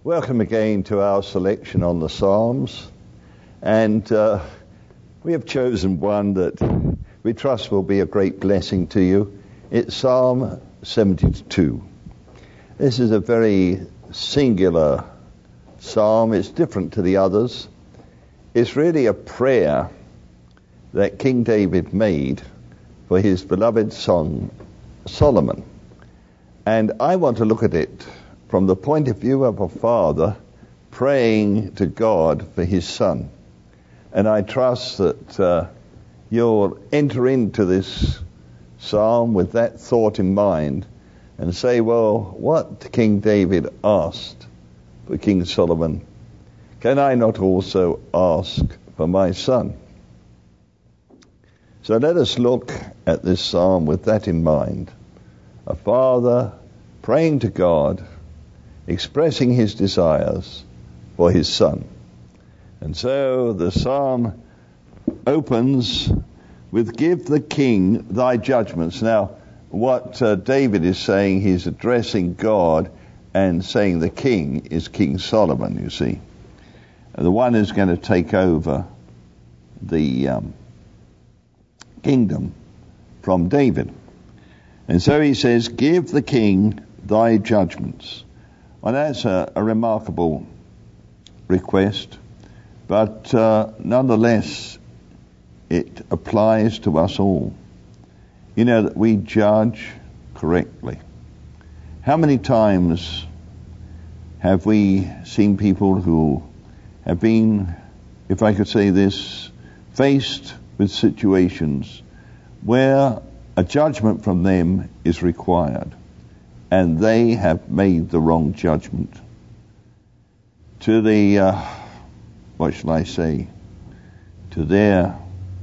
Welcome again to our selection on the Psalms, and we have chosen one that we trust will be a great blessing to you. It's Psalm 72. This is a very singular psalm. It's different to the others. It's really a prayer that King David made for his beloved son Solomon. And I want to look at it from the point of view of a father praying to God for his son. And I trust that you'll enter into this psalm with that thought in mind and say, well, what King David asked for King Solomon, can I not also ask for my son? So let us look at this psalm with that in mind. A father praying to God, expressing his desires for his son. And so the psalm opens with, give the king thy judgments. Now, what David is saying, he's addressing God and saying the king is King Solomon, you see. The one who's going to take over the kingdom from David. And so he says, give the king thy judgments. Well, that's a remarkable request, but nonetheless, it applies to us all. You know, that we judge correctly. How many times have we seen people who have been, if I could say this, faced with situations where a judgment from them is required, and they have made the wrong judgment. To the, what shall I say, to their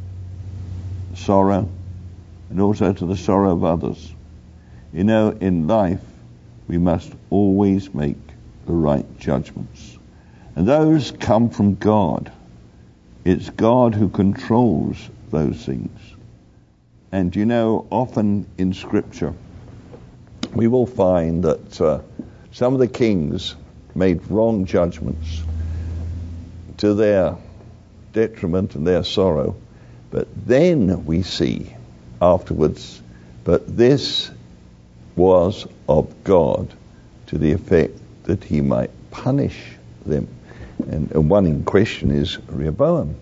sorrow, and also to the sorrow of others. You know, in life, we must always make the right judgments. And those come from God. It's God who controls those things. And you know, often in Scripture, we will find that some of the kings made wrong judgments to their detriment and their sorrow. But then we see afterwards, but this was of God to the effect that he might punish them. And one in question is Rehoboam.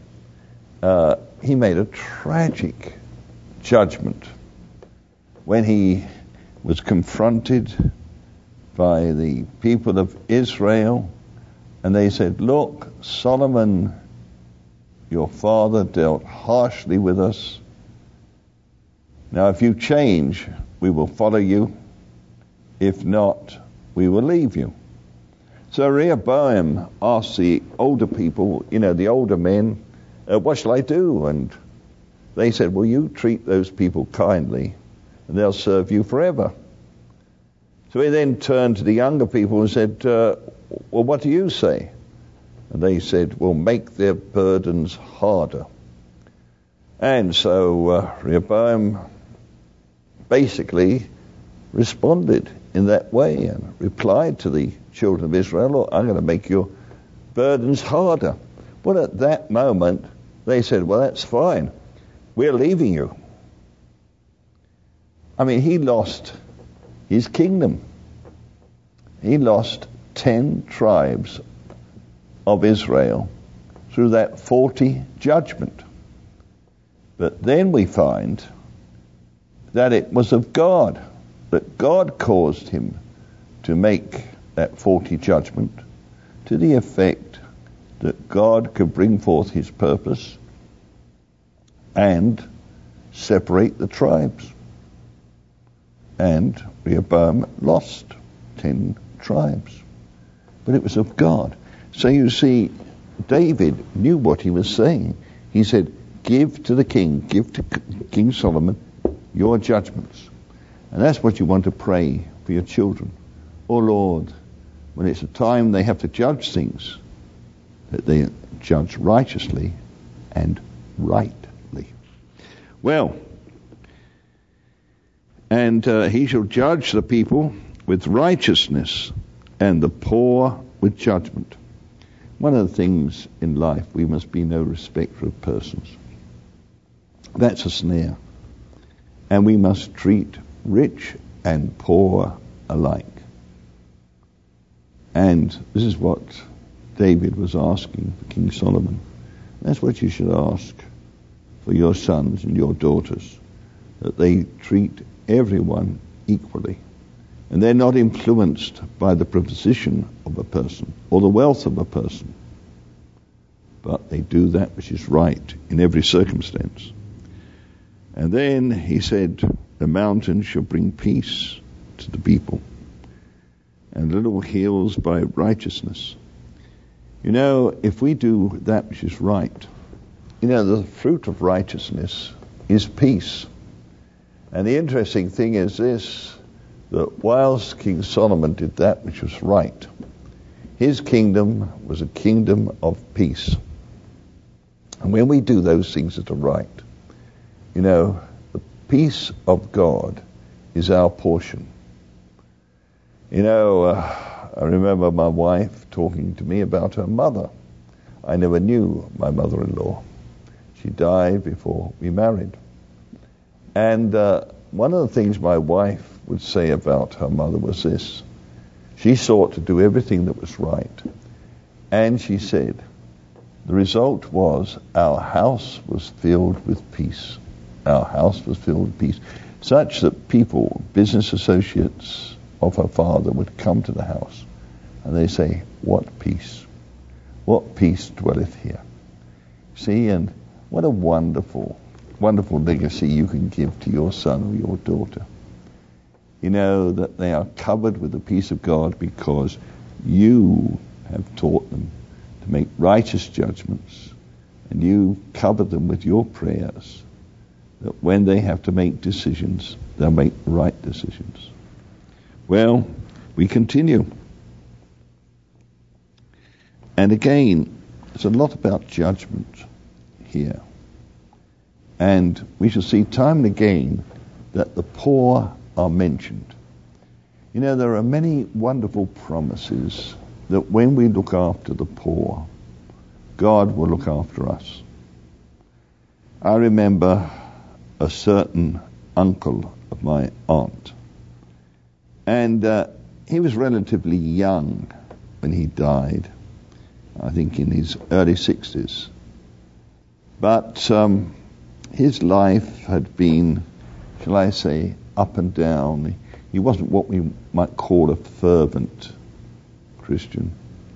He made a tragic judgment when he was confronted by the people of Israel, and they said, look, Solomon, your father, dealt harshly with us. Now, if you change, we will follow you. If not, we will leave you. So Rehoboam asked the older people, you know, the older men, what shall I do? And they said, well, you treat those people kindly, and they'll serve you forever. So he then turned to the younger people and said, well, what do you say? And they said, well, make their burdens harder. And so Rehoboam basically responded in that way and replied to the children of Israel, look, I'm going to make your burdens harder. Well, at that moment, they said, well, that's fine. We're leaving you. I mean, he lost his kingdom. He lost 10 tribes of Israel through that faulty judgment. But then we find that it was of God, that God caused him to make that faulty judgment to the effect that God could bring forth his purpose and separate the tribes. And Rehoboam lost 10 tribes. But it was of God. So you see, David knew what he was saying. He said, give to the king, give to King Solomon your judgments. And that's what you want to pray for your children. Oh Lord, when it's a time they have to judge things, that they judge righteously and rightly. Well, and he shall judge the people with righteousness, and the poor with judgment. One of the things in life, we must be no respecter of persons. That's a snare. And we must treat rich and poor alike. And this is what David was asking for King Solomon. That's what you should ask for your sons and your daughters, that they treat everyone equally. And they're not influenced by the position of a person or the wealth of a person, but they do that which is right in every circumstance. And then he said, the mountains shall bring peace to the people, and little hills by righteousness. You know, if we do that which is right, you know, the fruit of righteousness is peace. And the interesting thing is this, that whilst King Solomon did that which was right, his kingdom was a kingdom of peace. And when we do those things that are right, you know, the peace of God is our portion. You know, I remember my wife talking to me about her mother. I never knew my mother-in-law. She died before we married. And one of the things my wife would say about her mother was this. She sought to do everything that was right. And she said, the result was our house was filled with peace. Our house was filled with peace. Such that people, business associates of her father, would come to the house and they say, what peace? What peace dwelleth here? See, and what a wonderful, wonderful legacy you can give to your son or your daughter. You know that they are covered with the peace of God because you have taught them to make righteous judgments, and you cover them with your prayers, that when they have to make decisions, they'll make right decisions. Well, we continue. And again, there's a lot about judgment here. And we shall see time and again that the poor are mentioned. You know, there are many wonderful promises that when we look after the poor, God will look after us. I remember a certain uncle of my aunt, and he was relatively young when he died, I think in his early 60s. But his life had been, shall I say, up and down. He wasn't what we might call a fervent Christian.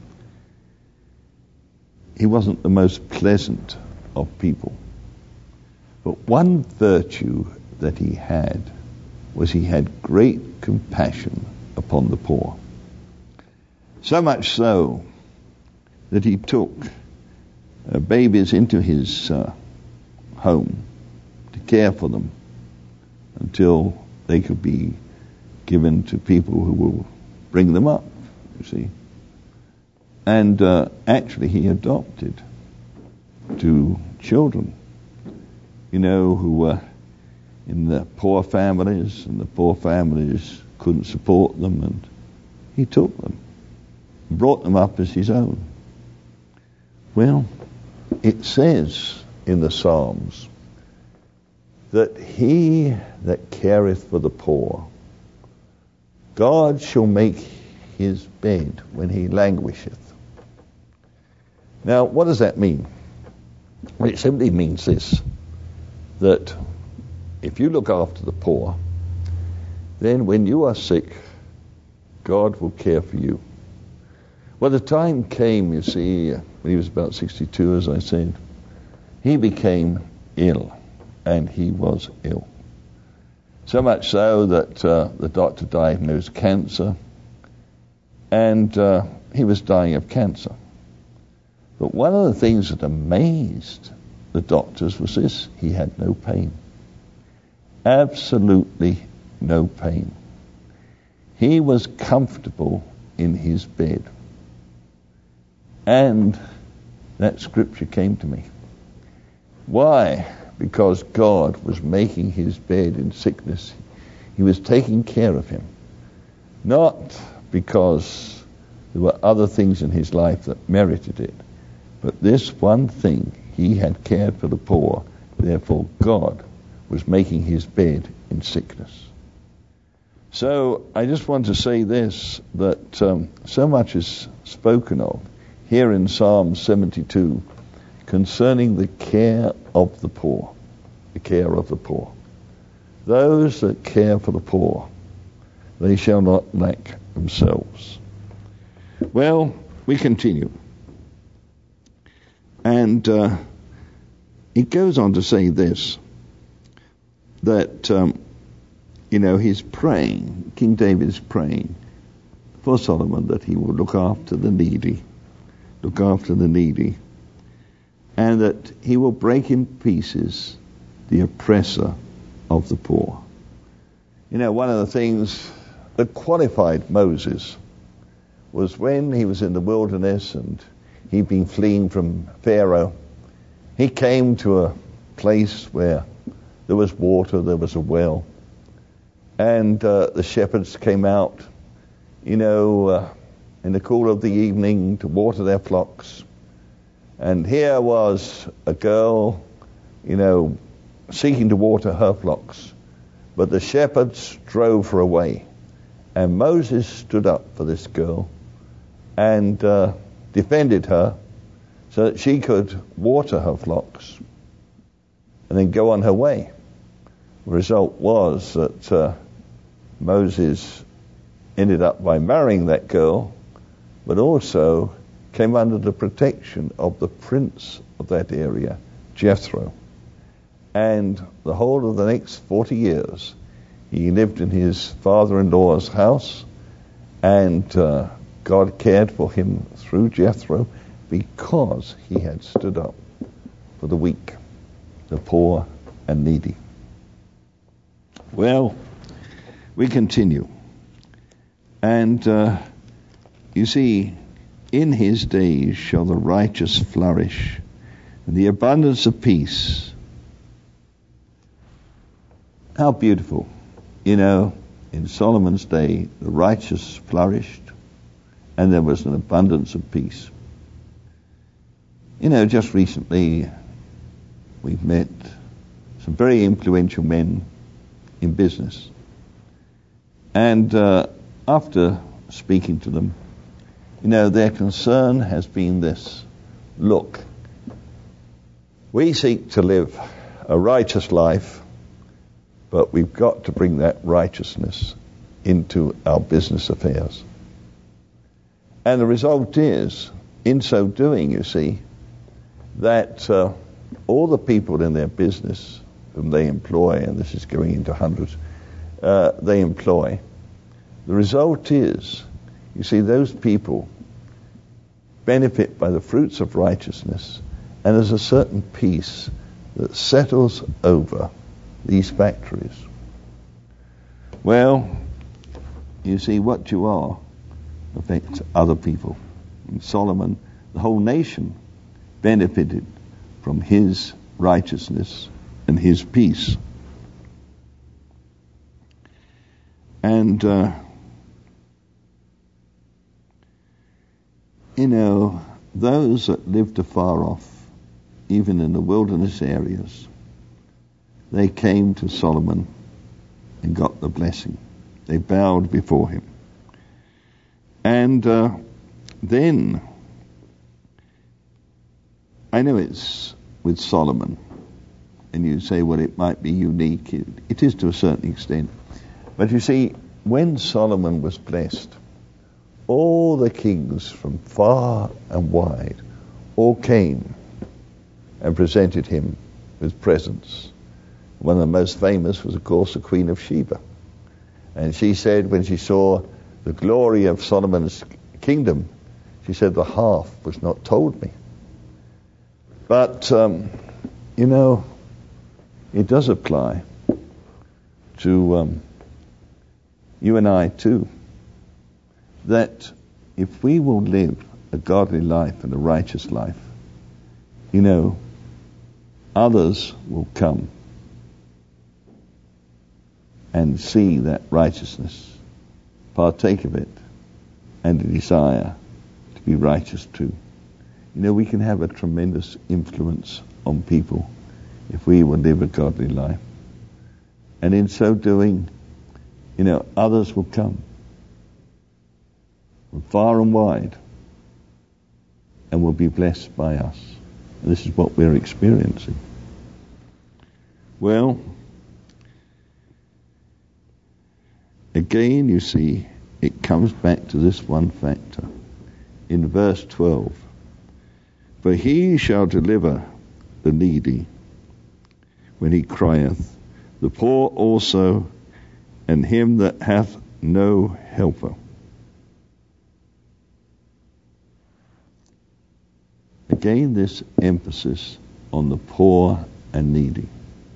He wasn't the most pleasant of people. But one virtue that he had was he had great compassion upon the poor. So much so that he took babies into his home to care for them until they could be given to people who will bring them up, you see. And actually he adopted 2 children, you know, who were in the poor families, and the poor families couldn't support them, and he took them, brought them up as his own. Well, it says in the Psalms that he that careth for the poor, God shall make his bed when he languisheth. Now, what does that mean? Well, it simply means this, that if you look after the poor, then when you are sick, God will care for you. Well, the time came, you see, when he was about 62, as I said, he became ill, and he was ill. So much so that the doctor diagnosed cancer, and he was dying of cancer. But one of the things that amazed the doctors was this: he had no pain. Absolutely no pain. He was comfortable in his bed. And that scripture came to me. Why? Because God was making his bed in sickness. He was taking care of him. Not because There were other things in his life that merited it. But this one thing, he had cared for the poor. Therefore, God was making his bed in sickness. So I just want to say this, that so much is spoken of here in Psalm 72 concerning the care of the poor. The care of the poor. Those that care for the poor, they shall not lack themselves. Well, we continue. And it goes on to say this, that, he's praying, King David is praying for Solomon that he will look after the needy, and that he will break in pieces the oppressor of the poor. One of the things that qualified Moses was when he was in the wilderness and he'd been fleeing from Pharaoh. He came to a place where there was water, there was a well, and the shepherds came out, in the cool of the evening to water their flocks. And here was a girl, seeking to water her flocks, but the shepherds drove her away. And Moses stood up for this girl and defended her so that she could water her flocks and then go on her way. The result was that Moses ended up by marrying that girl, but also came under the protection of the prince of that area, Jethro. And the whole of the next 40 years, he lived in his father-in-law's house, and God cared for him through Jethro because he had stood up for the weak, the poor, and needy. Well, we continue. And you see, in his days shall the righteous flourish, and the abundance of peace. How beautiful. In Solomon's day, the righteous flourished, and there was an abundance of peace. Just recently, we've met some very influential men in business. And after speaking to them, their concern has been this: look, we seek to live a righteous life, but we've got to bring that righteousness into our business affairs. And the result is, in so doing, you see, that all the people in their business whom they employ, and this is going into hundreds, they employ, the result is, you see, those people benefit by the fruits of righteousness, and there's a certain peace that settles over these factories. Well, you see, what you are affects other people. In Solomon, the whole nation benefited from his righteousness and his peace. And, those that lived afar off, even in the wilderness areas, they came to Solomon and got the blessing. They bowed before him. And then, I know it's with Solomon, and you say, well, it might be unique. It is to a certain extent. But you see, when Solomon was blessed, all the kings from far and wide all came and presented him with presents. One of the most famous was, of course, the Queen of Sheba. And she said, when she saw the glory of Solomon's kingdom, she said, the half was not told me. But, it does apply to you and I too, that if we will live a godly life and a righteous life, others will come and see that righteousness, partake of it, and desire be righteous too. You know, we can have a tremendous influence on people if we will live a godly life. And in so doing, you know, others will come from far and wide and will be blessed by us. And this is what we're experiencing. Well, again, you see, it comes back to this one factor. In verse 12, for he shall deliver the needy when he crieth, the poor also, and him that hath no helper. Again, this emphasis on the poor and needy.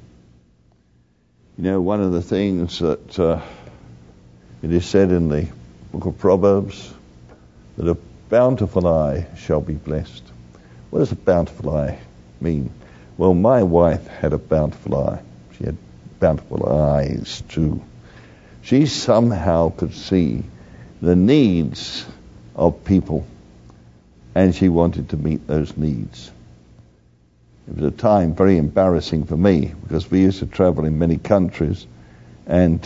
You know, one of the things that it is said in the book of Proverbs, that a bountiful eye shall be blessed. What does a bountiful eye mean? Well, my wife had a bountiful eye. She had bountiful eyes too. She somehow could see the needs of people, and she wanted to meet those needs. It was a time very embarrassing for me, because we used to travel in many countries, and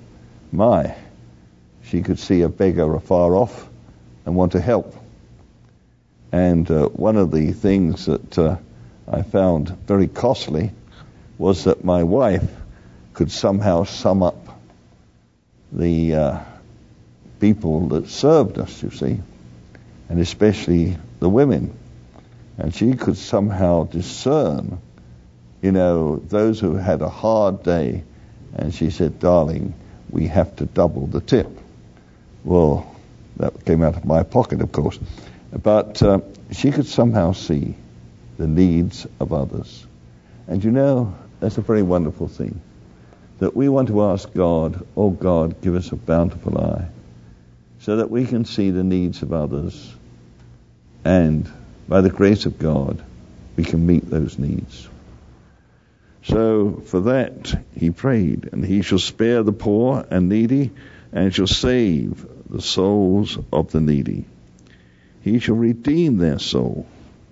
she could see a beggar afar off and want to help. And one of the things that I found very costly was that my wife could somehow sum up the people that served us, you see, and especially the women. And she could somehow discern, you know, those who had a hard day. And she said, darling, we have to double the tip. Well, that came out of my pocket, of course. But she could somehow see the needs of others. And you know, that's a very wonderful thing. That we want to ask God, oh God, give us a bountiful eye, so that we can see the needs of others, and by the grace of God, we can meet those needs. So for that he prayed, and he shall spare the poor and needy, and shall save the souls of the needy. He shall redeem their soul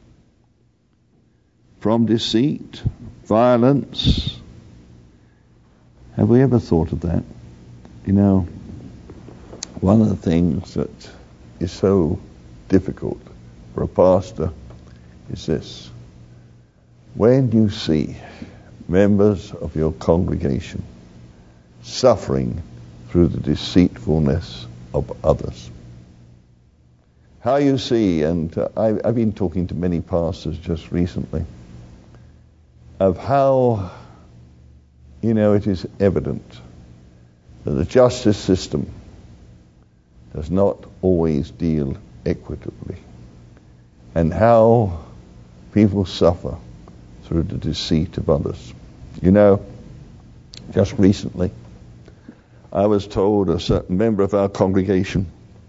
from deceit, violence. Have we ever thought of that? You know, one of the things that is so difficult for a pastor is this. When you see members of your congregation suffering through the deceitfulness of others, how you see, and I've been talking to many pastors just recently, of how, you know, it is evident that the justice system does not always deal equitably, and how people suffer through the deceit of others. You know, just recently, I was told a certain member of our congregation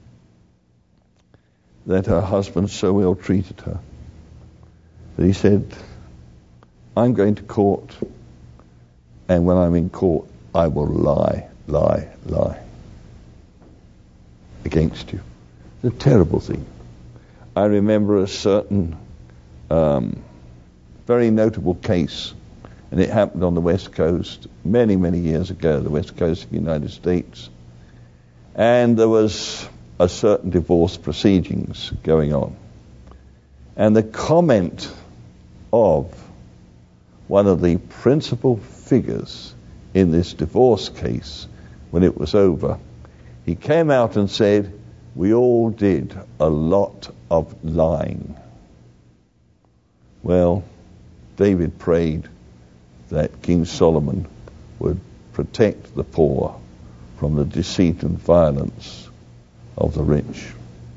that her husband so ill-treated her that he said, I'm going to court, and when I'm in court, I will lie against you. It's a terrible thing. I remember a certain very notable case, and it happened on the West Coast many, many years ago, the West Coast of the United States. And there was a certain divorce proceedings going on. And the comment of one of the principal figures in this divorce case, when it was over, he came out and said, we all did a lot of lying. Well, David prayed that King Solomon would protect the poor from the deceit and violence of the rich.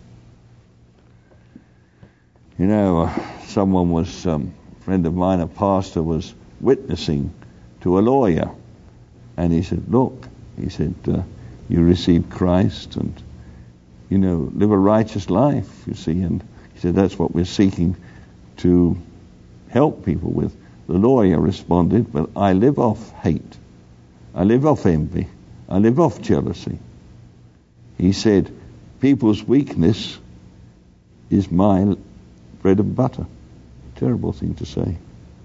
You know, someone was, a friend of mine, a pastor, was witnessing to a lawyer, and he said, look, he said, you received Christ and, you know, live a righteous life, you see, and he said, that's what we're seeking to help people with. The lawyer responded, but I live off hate. I live off envy. I live off jealousy. He said, people's weakness is my bread and butter. Terrible thing to say.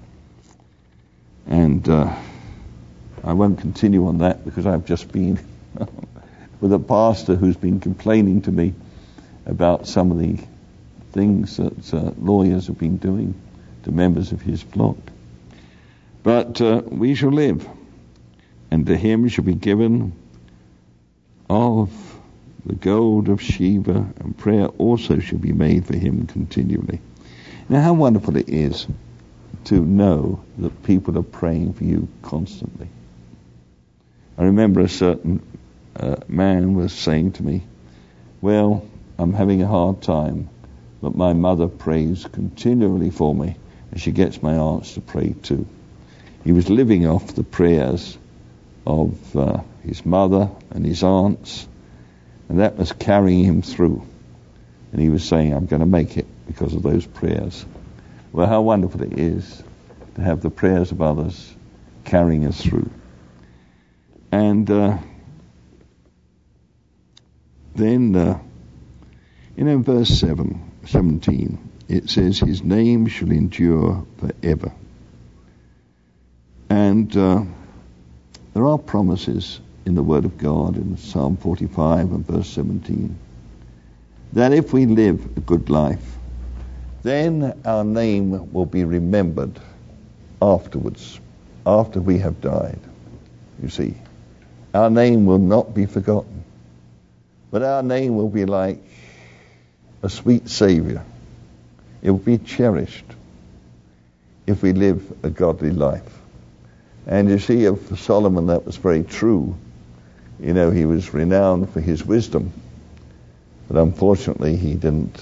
And I won't continue on that because I've just been with a pastor who's been complaining to me about some of the things that lawyers have been doing to members of his flock. But we shall live, and to him shall be given of the gold of Sheba, and prayer also shall be made for him continually. Now, how wonderful it is to know that people are praying for you constantly. I remember a certain man was saying to me, well, I'm having a hard time, but my mother prays continually for me, and she gets my aunts to pray too. He was living off the prayers of his mother and his aunts, and that was carrying him through. And he was saying, I'm going to make it because of those prayers. Well, how wonderful it is to have the prayers of others carrying us through. And then, in verse 17, it says, his name shall endure forever. And there are promises in the Word of God in Psalm 45 and verse 17 that if we live a good life, then our name will be remembered afterwards, after we have died. You see, our name will not be forgotten, but our name will be like a sweet Saviour. It will be cherished if we live a godly life. And you see, of Solomon, that was very true. You know, he was renowned for his wisdom, but unfortunately he didn't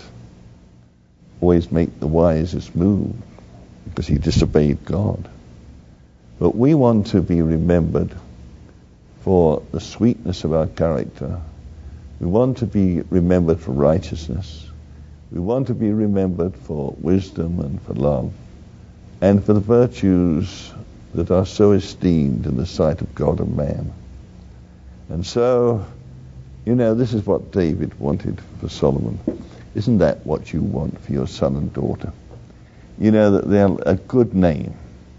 always make the wisest move because he disobeyed God. But we want to be remembered for the sweetness of our character. We want to be remembered for righteousness. We want to be remembered for wisdom and for love and for the virtues that are so esteemed in the sight of God and man. And so, you know, this is what David wanted for Solomon. Isn't that what you want for your son and daughter? You know, that they're a good name.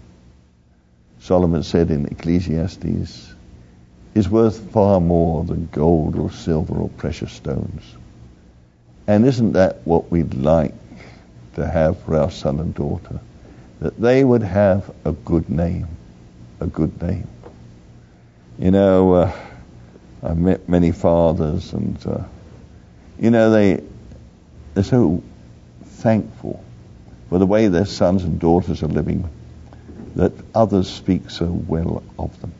Solomon said in Ecclesiastes, is worth far more than gold or silver or precious stones. And isn't that what we'd like to have for our son and daughter? That they would have a good name. A good name. You know, I've met many fathers, and you know, they're so thankful for the way their sons and daughters are living, that others speak so well of them.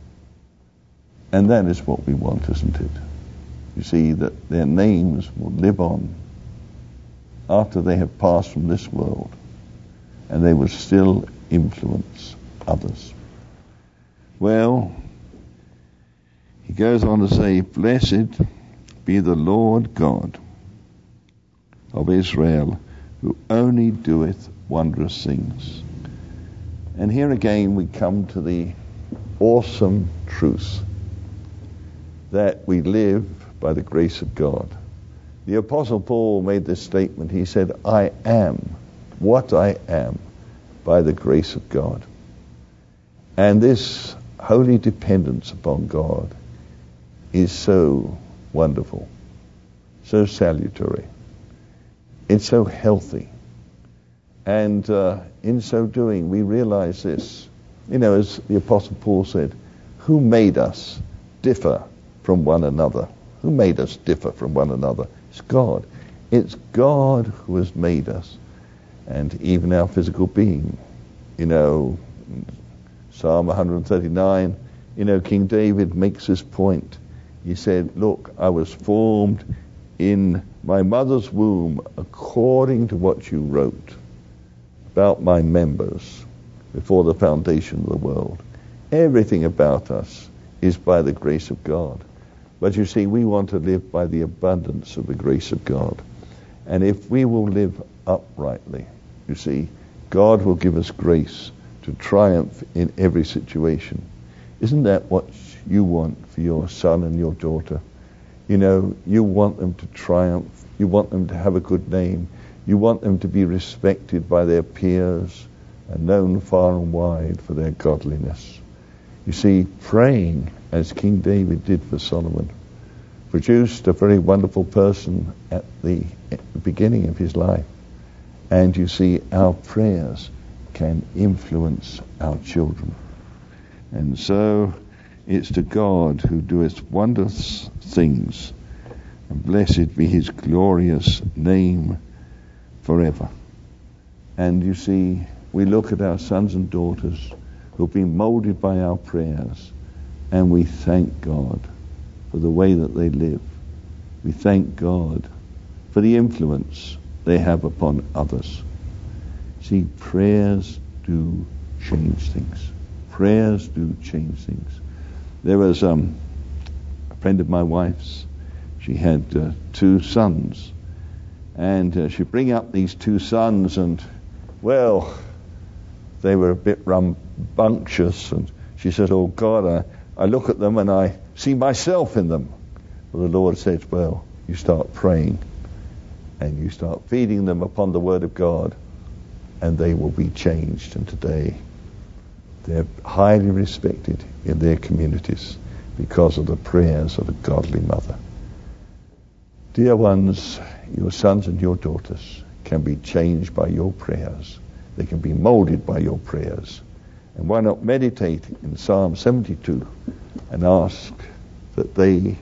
And that is what we want, isn't it? You see, that their names will live on after they have passed from this world, and they will still influence others. Well, he goes on to say, blessed be the Lord God of Israel, who only doeth wondrous things. And here again we come to the awesome truth that we live by the grace of God. The Apostle Paul made this statement. He said, I am what I am by the grace of God. And this holy dependence upon God is so wonderful, so salutary. It's so healthy. And in so doing, we realize this. You know, as the Apostle Paul said, who made us differ from one another? Who made us differ from one another? It's God. It's God who has made us, and even our physical being. You know, Psalm 139, you know, King David makes this point. He said, look, I was formed in my mother's womb according to what you wrote about my members before the foundation of the world. Everything about us is by the grace of God. But you see, we want to live by the abundance of the grace of God. And if we will live uprightly, you see, God will give us grace to triumph in every situation. Isn't that what you want for your son and your daughter? You want them to triumph. You want them to have a good name. You want them to be respected by their peers and known far and wide for their godliness. You see, praying, as King David did for Solomon, produced a very wonderful person at the beginning of his life. And you see, our prayers can influence our children. And so it's to God who doeth wondrous things, and blessed be his glorious name forever. And you see, we look at our sons and daughters who've been molded by our prayers, and we thank God for the way that they live. We thank God for the influence they have upon others. See, prayers do change things. Prayers do change things. There was a friend of my wife's. She had 2 sons, and she'd bring up these 2 sons, and well, they were a bit rambunctious, and she said, "Oh God, I look at them and I see myself in them." Well, the Lord said, well, you start praying and you start feeding them upon the Word of God, and they will be changed. And today they're highly respected in their communities because of the prayers of a godly mother. Dear ones, your sons and your daughters can be changed by your prayers. They can be molded by your prayers. And why not meditate in Psalm 72 and ask that they,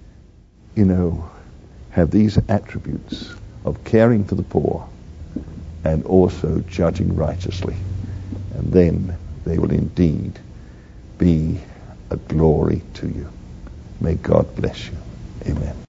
have these attributes of caring for the poor and also judging righteously. And then they will indeed be a glory to you. May God bless you. Amen.